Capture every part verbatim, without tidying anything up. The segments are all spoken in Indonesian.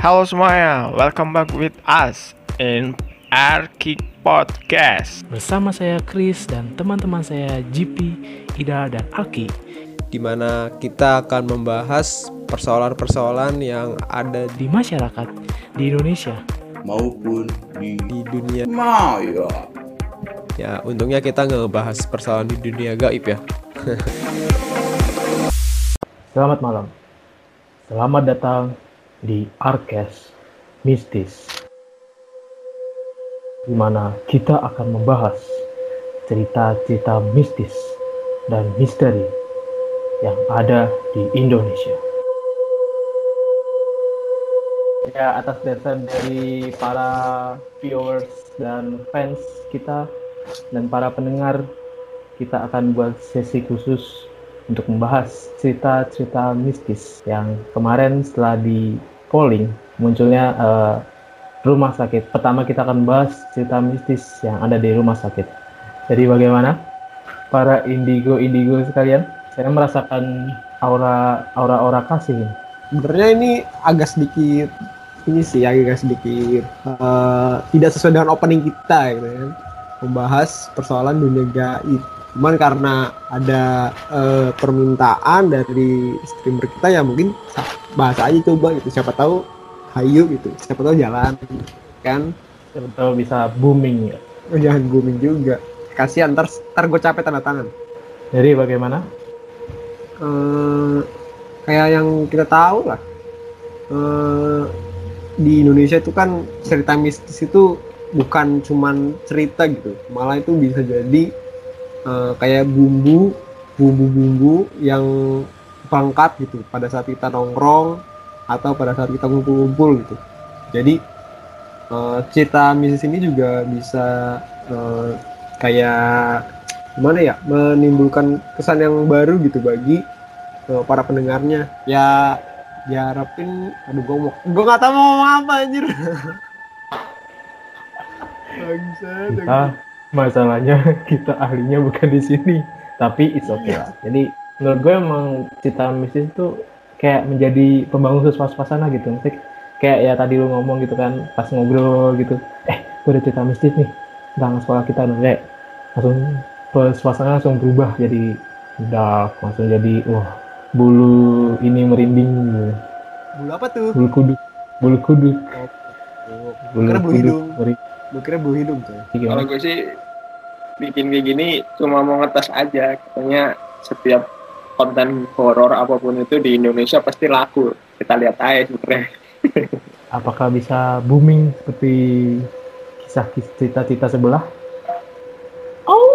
Halo semuanya, welcome back with us in Arki Podcast. Bersama saya Chris dan teman-teman saya G P, Ida, dan Alki, di mana kita akan membahas persoalan-persoalan yang ada di masyarakat di Indonesia maupun di, di dunia maya. Ya, untungnya kita nggak ngebahas persoalan di dunia gaib ya. Selamat malam. Selamat datang di Arkes Mistis, di mana kita akan membahas cerita-cerita mistis dan misteri yang ada di Indonesia. Ya, atas dasar dari para viewers dan fans kita dan para pendengar, kita akan buat sesi khusus untuk membahas cerita-cerita mistis yang kemarin setelah di polling munculnya uh, rumah sakit. Pertama kita akan bahas cerita mistis yang ada di rumah sakit. Jadi bagaimana para indigo-indigo sekalian? Saya merasakan aura aura-aura kasih ini. Sebenarnya ini agak sedikit ini sih agak sedikit uh, tidak sesuai dengan opening kita gitu ya. Membahas persoalan dunia gaib. Cuman karena ada uh, permintaan dari streamer kita ya mungkin bahas aja coba gitu, siapa tahu hayu gitu, siapa tahu jalan kan, siapa tahu bisa booming ya. Oh, jangan booming juga, kasihan ntar, ntar gue capek tanda tangan. Jadi bagaimana? Uh, kayak yang kita tahu lah, uh, di Indonesia itu kan cerita mistis itu bukan cuman cerita gitu, malah itu bisa jadi Uh, kayak bumbu, bumbu-bumbu yang pangkat gitu pada saat kita nongkrong atau pada saat kita ngumpul-ngumpul gitu. Jadi uh, cerita mistis ini juga bisa uh, kayak gimana ya, menimbulkan kesan yang baru gitu bagi uh, para pendengarnya. Ya diharapin, aduh gue mau, gue nggak tahu mau ngomong apa anjir. Bangsat. Kita masalahnya kita ahlinya bukan di sini, tapi it's okay lah. Jadi menurut gue emang cerita mistis itu kayak menjadi pembangun suasana gitu. Maksudnya kayak ya tadi lu ngomong gitu kan, pas ngobrol gitu, eh gue ada cerita mistis nih tentang sekolah kita, nih kayak langsung suasana langsung berubah jadi dark, langsung jadi wah bulu ini merinding gitu. Bulu apa tuh? Bulu kuduk, bulu kuduk. Oh, bulu bulu hidung. Merinding. Gue kira bulu hidung tuh. Kalau gue sih bikin kayak gini cuma mau ngetes aja, katanya setiap konten horor apapun itu di Indonesia pasti laku. Kita lihat aja sebenarnya. Apakah bisa booming seperti kisah cerita-cerita sebelah? Oh.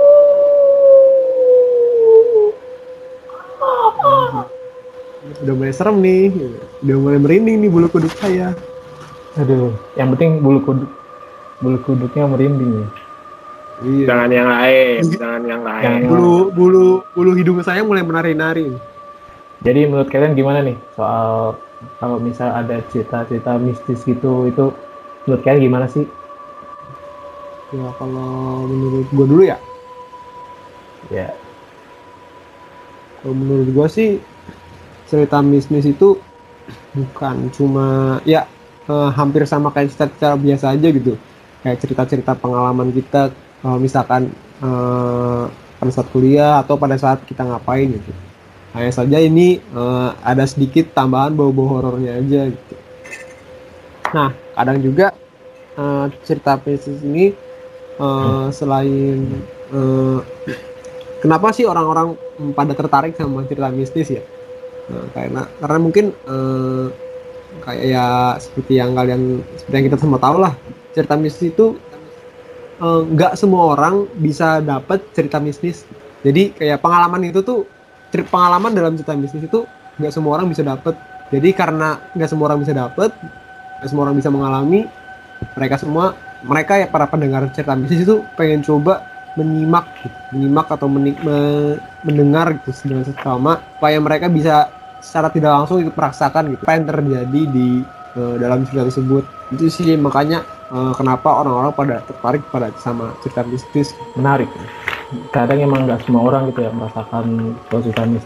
Udah mulai serem nih, udah mulai merinding nih bulu kuduk saya. Aduh, yang penting bulu kuduk, bulu kuduknya merinding ya. Iya. Jangan yang lain, jangan yang lain. Jangan Bulu bulu bulu hidung saya mulai menari-nari. Jadi menurut kalian gimana nih soal kalau misal ada cerita-cerita mistis gitu, itu menurut kalian gimana sih? Ya kalau menurut gua dulu ya. Ya. Kalau menurut gua sih cerita mistis itu bukan cuma ya eh, hampir sama kayak cerita-cerita biasa aja gitu. Kayak cerita-cerita pengalaman kita kalau misalkan eh, pada saat kuliah atau pada saat kita ngapain gitu. Hanya saja ini eh, ada sedikit tambahan bau-bau horornya aja gitu. Nah, kadang juga eh, cerita mistis ini eh, selain eh, kenapa sih orang-orang pada tertarik sama cerita mistis ya? Nah, karena karena mungkin eh, kayak ya seperti yang kalian seperti yang kita semua tahu lah, cerita mistis itu nggak uh, semua orang bisa dapat cerita mistis. Jadi kayak pengalaman itu tuh pengalaman dalam cerita mistis itu nggak semua orang bisa dapat. Jadi karena nggak semua orang bisa dapat, nggak semua orang bisa mengalami, mereka semua mereka ya para pendengar cerita mistis itu pengen coba menyimak, gitu, menyimak atau menik, me, mendengar gitu dengan seksama supaya mereka bisa secara tidak langsung ikut merasakan gitu apa yang terjadi di uh, dalam cerita tersebut. Itu sih makanya uh, kenapa orang-orang pada tertarik pada sama cerita mistis. Menarik. Kadang emang nggak semua orang gitu ya merasakan cerita mistis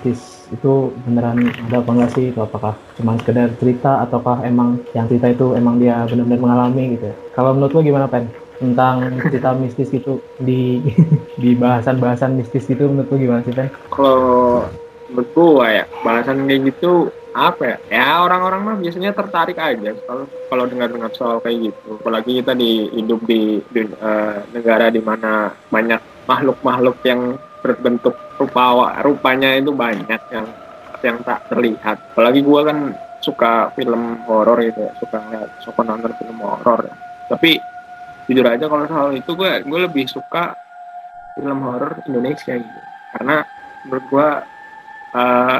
itu beneran ada apa enggak sih? Apakah cuma sekedar cerita ataukah emang yang cerita itu emang dia benar-benar mengalami gitu? Kalau menurut lo gimana, Pen? Tentang cerita mistis gitu di di bahasan-bahasan mistis gitu, menurut lo gimana sih, Pen? Kalau menurut gua ya bahasan kayak gitu apa ya? Ya orang-orang mah biasanya tertarik aja kalau kalau dengar-dengar soal kayak gitu. Apalagi kita di hidup di, di eh, negara di mana banyak makhluk-makhluk yang berbentuk rupa rupanya itu banyak yang yang tak terlihat. Apalagi gua kan suka film horor gitu ya, suka ngeliat, suka nonton film horor. Tapi jujur aja kalau soal itu gue gue lebih suka film horor Indonesia gitu. Karena menurut gua uh,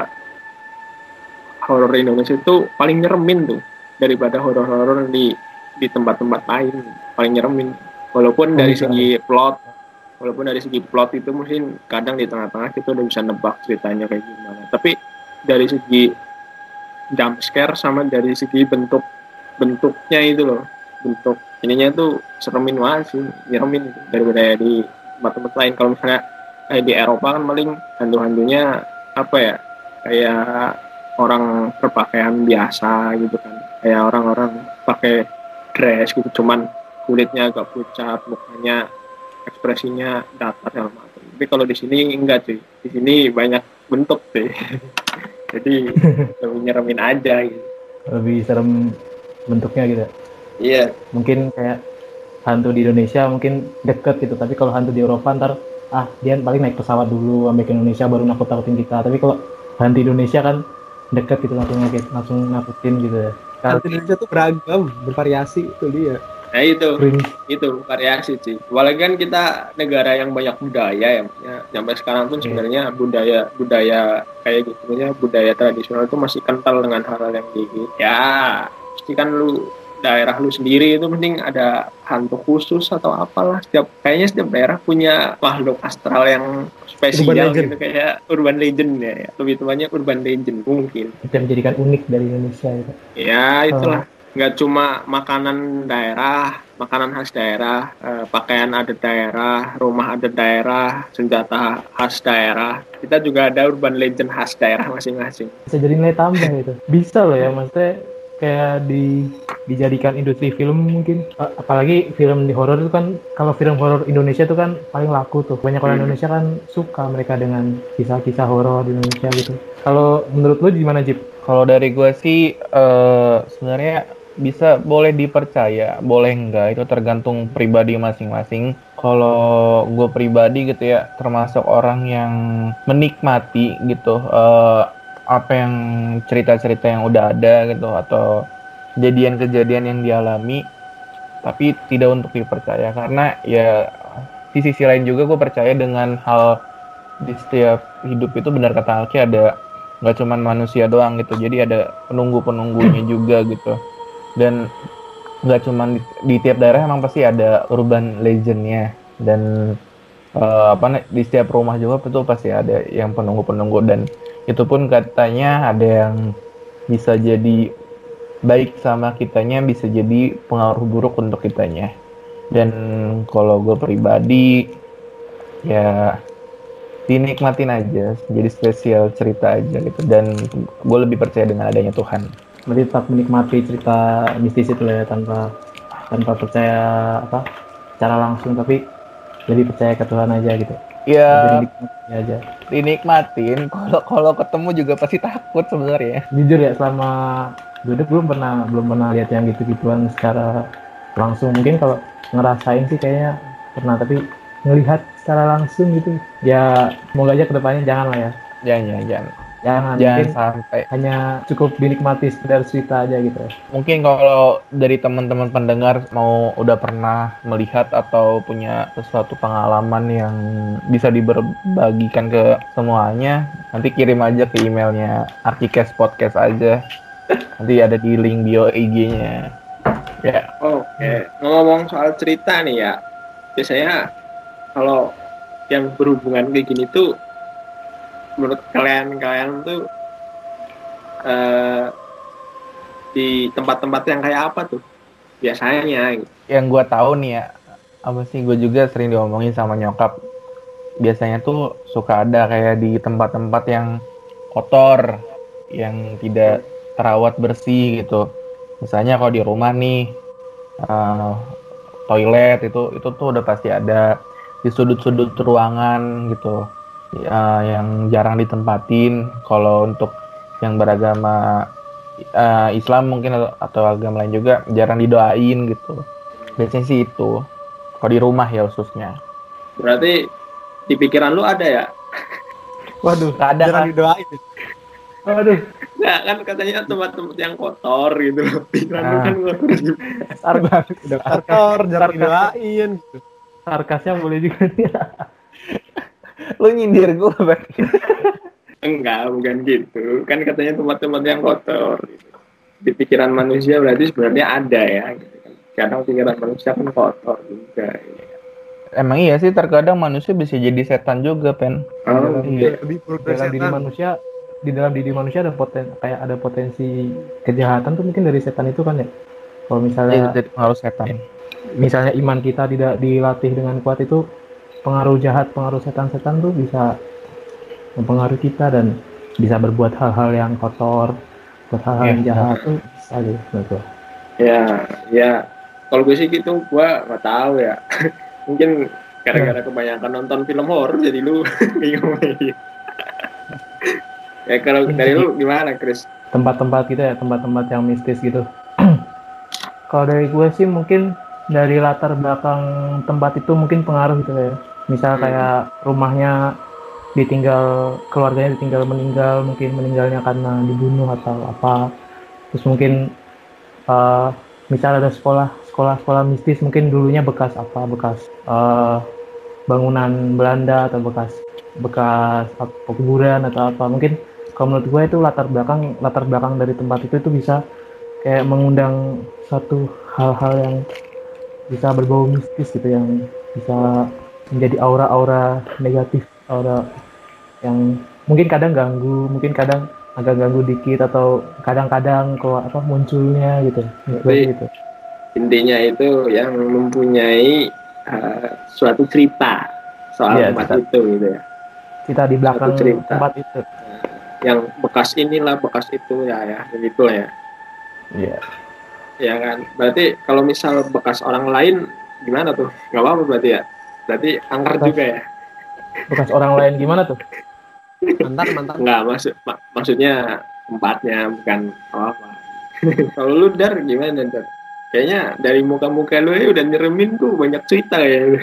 horor Indonesia itu paling nyeremin tuh daripada horor-horor di di tempat-tempat lain, paling nyeremin. Walaupun dari segi plot, walaupun dari segi plot itu mungkin kadang di tengah-tengah kita udah bisa nebak ceritanya kayak gimana. Tapi dari segi jump scare sama dari segi bentuk bentuknya itu loh, bentuk ininya tuh seremin banget sih, nyeremin itu daripada di tempat-tempat lain. Kalau misalnya kayak di Eropa kan paling hantu-hantunya apa ya, kayak orang berpakaian biasa gitu kan, kayak orang-orang pakai dress gitu, cuman kulitnya agak pucat, mukanya ekspresinya datar segala macam. Tapi kalau di sini enggak sih, di sini banyak bentuk sih. Jadi lebih nyeremin aja gitu. Lebih serem bentuknya gitu. Iya. Mungkin kayak hantu di Indonesia mungkin deket gitu, tapi kalau hantu di Eropa ntar ah dia paling naik pesawat dulu sampai ke Indonesia baru nakut-nakutin kita. Tapi kalau hantu Indonesia kan deket gitu, langsung langsung nakutin gitu ya. Hantu Indonesia tuh beragam, bervariasi, itu dia. Nah itu, Prince. itu variasi sih. Apalagi kan kita negara yang banyak budaya ya, ya sampai sekarang pun sebenarnya budaya budaya kayak gitu ya, budaya tradisional itu masih kental dengan hal-hal yang gitu. Ya, pasti kan lu daerah lu sendiri itu penting ada hantu khusus atau apalah. Setiap kayaknya setiap daerah punya makhluk astral yang spesial gitu, kayak urban legend ya, ya. Lebih tepatnya urban legend mungkin. Itu yang menjadikan unik dari Indonesia itu. Ya itulah. Oh. Nggak cuma makanan daerah, makanan khas daerah, eh, pakaian ada daerah, rumah ada daerah, senjata khas daerah. Kita juga ada urban legend khas daerah masing-masing. Bisa jadi nilai tambah itu. Bisa loh ya, maksudnya kayak di dijadikan industri film mungkin. Apalagi film di horor itu kan, kalau film horor Indonesia itu kan paling laku tuh. Banyak orang hmm. Indonesia kan suka mereka dengan kisah-kisah horor di Indonesia gitu. Kalau menurut lu gimana, Jip? Kalau dari gue sih uh, sebenarnya bisa boleh dipercaya, boleh enggak, itu tergantung pribadi masing-masing. Kalau gue pribadi gitu ya, termasuk orang yang menikmati gitu uh, apa yang cerita-cerita yang udah ada gitu, atau kejadian-kejadian yang dialami, tapi tidak untuk dipercaya. Karena ya di sisi lain juga gue percaya dengan hal di setiap hidup itu, benar kata Alki, ada nggak cuma manusia doang gitu, jadi ada penunggu-penunggunya juga gitu. Dan nggak cuma di, di tiap daerah emang pasti ada urban legendnya, dan uh, apa di setiap rumah juga itu pasti ada yang penunggu-penunggu, dan itu pun katanya ada yang bisa jadi baik sama kitanya, bisa jadi pengaruh buruk untuk kitanya. Dan kalau gue pribadi ya dinikmatin aja, jadi spesial cerita aja gitu, dan gue lebih percaya dengan adanya Tuhan. Berarti tetap menikmati cerita mistis itu ya, tanpa tanpa percaya apa secara langsung, tapi lebih percaya ke Tuhan aja gitu. Iya. Dinikmatin aja. Dinikmatin. Kalau kalau ketemu juga pasti takut sebenarnya. Jujur ya, selama gue belum pernah belum pernah lihat yang gitu-gituan secara langsung. Mungkin kalau ngerasain sih kayaknya pernah, tapi ngelihat secara langsung gitu ya, semoga aja kedepannya jangan lah ya. Jangan, jangan, jangan. Jangan, jangan sampai. Hanya cukup dinikmati sekedar cerita aja gitu. Mungkin kalau dari teman-teman pendengar mau udah pernah melihat atau punya sesuatu pengalaman yang bisa diberbagikan ke semuanya, nanti kirim aja ke emailnya Archicast Podcast aja. Nanti ada di link bio I G-nya. Ya. Oke, okay. Ngomong soal cerita nih ya, biasanya kalau yang berhubungan kayak gini tuh, menurut kalian-kalian tuh uh, di tempat-tempat yang kayak apa tuh biasanya? Gitu. Yang gue tahu nih ya, apa sih, gue juga sering diomongin sama nyokap. Biasanya tuh suka ada kayak di tempat-tempat yang kotor, yang tidak terawat bersih gitu. Misalnya kalau di rumah nih, uh, toilet itu itu tuh udah pasti ada di sudut-sudut ruangan gitu, uh, yang jarang ditempatin. Kalau untuk yang beragama uh, Islam mungkin atau, atau agama lain juga jarang didoain gitu. Biasanya sih itu. Kalau di rumah ya khususnya. Berarti di pikiran lu ada ya? Waduh, Nggak ada, jangan kan? didoain. Aduh, Nggak, kan katanya tempat-tempat yang kotor gitu. Pikiran lu Ah. kan kotor juga. sar- udah sarkas, Kotor, jangan sarkas, didoain gitu. sarkasnya boleh juga nih. Lu nyindir gue berarti. Enggak, bukan gitu. Kan katanya tempat-tempat yang kotor. Gitu. Di pikiran manusia berarti sebenarnya ada ya. Gitu kan. Kadang pikiran manusia kan kotor juga. Ya. Emang iya sih, terkadang manusia bisa jadi setan juga, Pen. Oh, Iya. Lebih buruk Di dari dalam diri setan. manusia, di dalam diri manusia ada poten kayak ada potensi kejahatan tuh mungkin dari setan itu kan ya. Kalau Iya, misalnya jadi pengaruh setan. misalnya iman kita tidak dilatih dengan kuat, itu pengaruh jahat, pengaruh setan-setan tuh bisa mempengaruhi kita dan bisa berbuat hal-hal yang kotor, buat hal-hal Iya, yang jahat tuh bisa gitu menurut gua. ya, ya. Kalau gue sih gitu, gue nggak tahu ya. Mungkin gara-gara kebanyakan nonton film horor jadi lu bingung. Ya kalau dari lu gimana, Chris? Tempat-tempat gitu ya, tempat-tempat yang mistis gitu. Kalau dari gue sih mungkin dari latar belakang tempat itu mungkin pengaruh gitu ya. Misal Hmm. kayak rumahnya ditinggal, keluarganya ditinggal meninggal, mungkin meninggalnya karena dibunuh atau apa. Terus mungkin uh, misal ada sekolah, sekolah-sekolah mistis mungkin dulunya bekas apa, bekas uh, bangunan Belanda atau bekas bekas apa, kuburan atau apa. Mungkin kalau menurut gue itu latar belakang latar belakang dari tempat itu itu bisa kayak mengundang satu hal-hal yang bisa berbau mistis gitu, yang bisa menjadi aura-aura negatif, aura yang mungkin kadang ganggu, mungkin kadang agak ganggu dikit atau kadang-kadang keluar apa munculnya gitu. Menurut gue Tapi- gitu. Intinya itu yang mempunyai uh, suatu cerita soal Iya, tempat cerita. itu gitu ya. Kita di belakang Satu cerita. tempat itu. Yang bekas inilah, bekas itu ya, ya, begitu lah ya. Iya. Ya kan. Berarti kalau misal bekas orang lain gimana tuh? Nggak apa-apa berarti ya. Berarti angker Bekas- juga ya. Bekas orang lain gimana tuh? Mantan, mantan. Nggak, maksud mak- maksudnya tempatnya bukan apa-apa. Kalau lu Dar gimana Dar? Kayaknya dari muka-muka lu ya udah nyeremin tuh banyak cerita ya.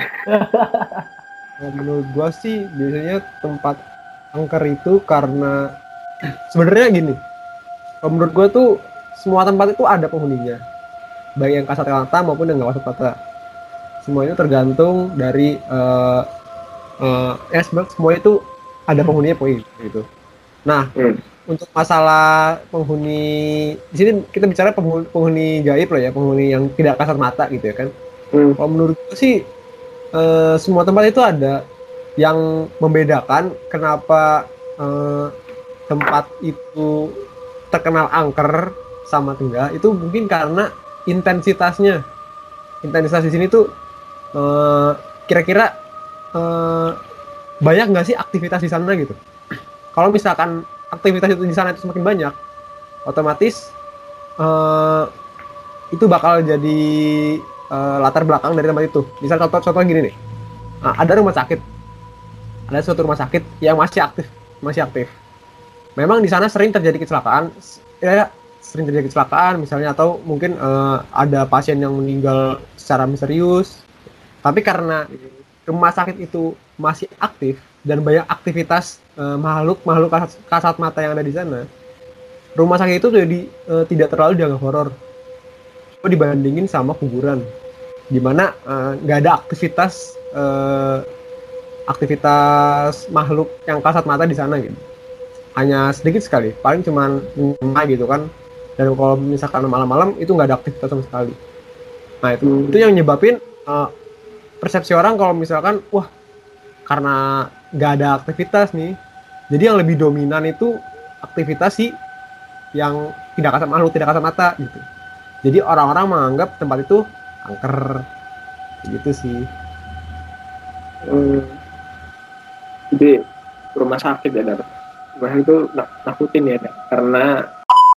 Nah, menurut gua sih biasanya tempat angker itu karena sebenarnya gini. Kalau menurut gua tuh semua tempat itu ada penghuninya. Baik yang kasat mata maupun yang nggak kasat mata. Semua itu tergantung dari eh eh, ya sebenarnya semua itu ada penghuninya poin gitu. Nah, Hmm. untuk masalah penghuni di sini kita bicara penghuni, penghuni gaib loh ya, penghuni yang tidak kasat mata gitu ya kan. Hmm. Kalau menurut gue sih eh, semua tempat itu ada yang membedakan kenapa eh, tempat itu terkenal angker sama enggak, itu mungkin karena intensitasnya. Intensitas di sini tuh eh, kira-kira eh, banyak nggak sih aktivitas di sana gitu. Kalau misalkan aktivitas itu di sana itu semakin banyak, otomatis eh, itu bakal jadi eh, latar belakang dari tempat itu. Misal contoh contoh gini nih, nah, ada rumah sakit, ada suatu rumah sakit yang masih aktif, masih aktif. Memang di sana sering terjadi kecelakaan, ya sering terjadi kecelakaan misalnya, atau mungkin eh, ada pasien yang meninggal secara misterius. Tapi karena rumah sakit itu masih aktif dan banyak aktivitas eh, makhluk makhluk kasat, kasat mata yang ada di sana, rumah sakit itu jadi eh, tidak terlalu dianggap horor. Itu dibandingin sama kuburan, dimana eh, nggak ada aktivitas eh, aktivitas makhluk yang kasat mata di sana gitu. Hanya sedikit sekali, paling cuman lima gitu kan. Dan kalau misalkan malam-malam itu nggak ada aktivitas sama sekali. Nah itu itu yang nyebabin eh, persepsi orang kalau misalkan wah karena nggak ada aktivitas nih, jadi yang lebih dominan itu aktivitas sih yang tidak kasat makhluk tidak kasat mata gitu. Jadi orang-orang menganggap tempat itu angker gitu sih. Hmm. Jadi rumah sakit ya Dar. mahal itu nak- nakutin ya, Dak. Karena